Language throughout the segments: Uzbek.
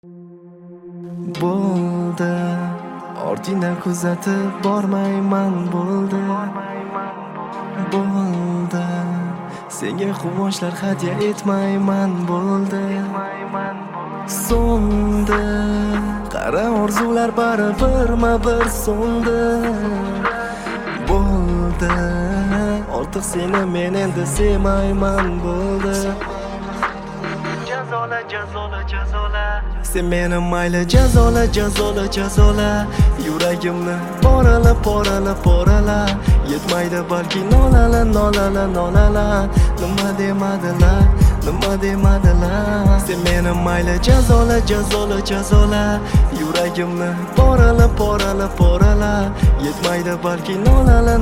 Bo'ldi, ortingdan kuzatib bormayman, bo'ldi. Bo'ldi, senga quvonchlar hadya etmayman, bo'ldi. So'ndi, qara orzular birma-bir so'ndi. Bo'ldi, ortiq seni men endi sevmayman, bo'ldi. Jazola sen meni mayli jazola yuragimni porala yetmaydi balki nolala nima demadilar sen meni mayli jazola yuragimni porala yetmaydi balki nolala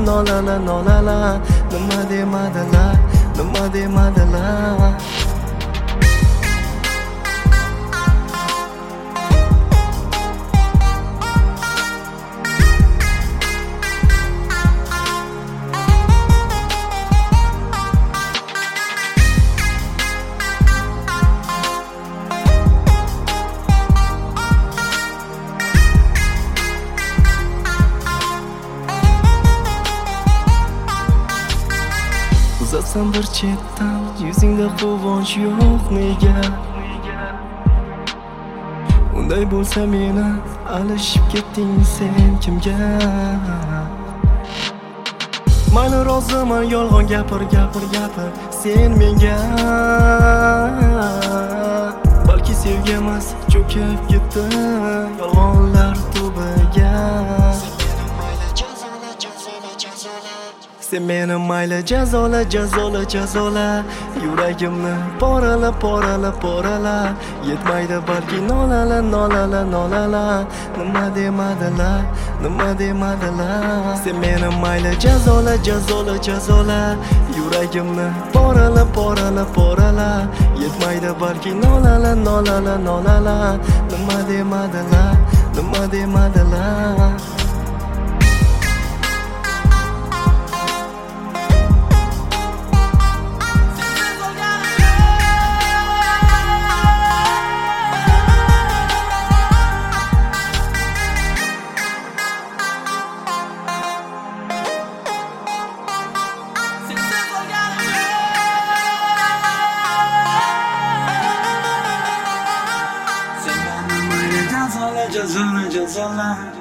nima demadilar Uzatsam bir chetdan yuzingda quvonch yo'q nega unday bo'lsa meni alishib ketding sen kimga mayli roziman yolg'on gapir sen menga balki sevgi emas cho'kib ketdi yolg'onlar tubiga sen meni mayli jazola yuragimni porala yetmaydi balki nolala nima demadilar sen meni mayli jazola yuragimni porala yetmaydi balki nolala nima demadilar Jazola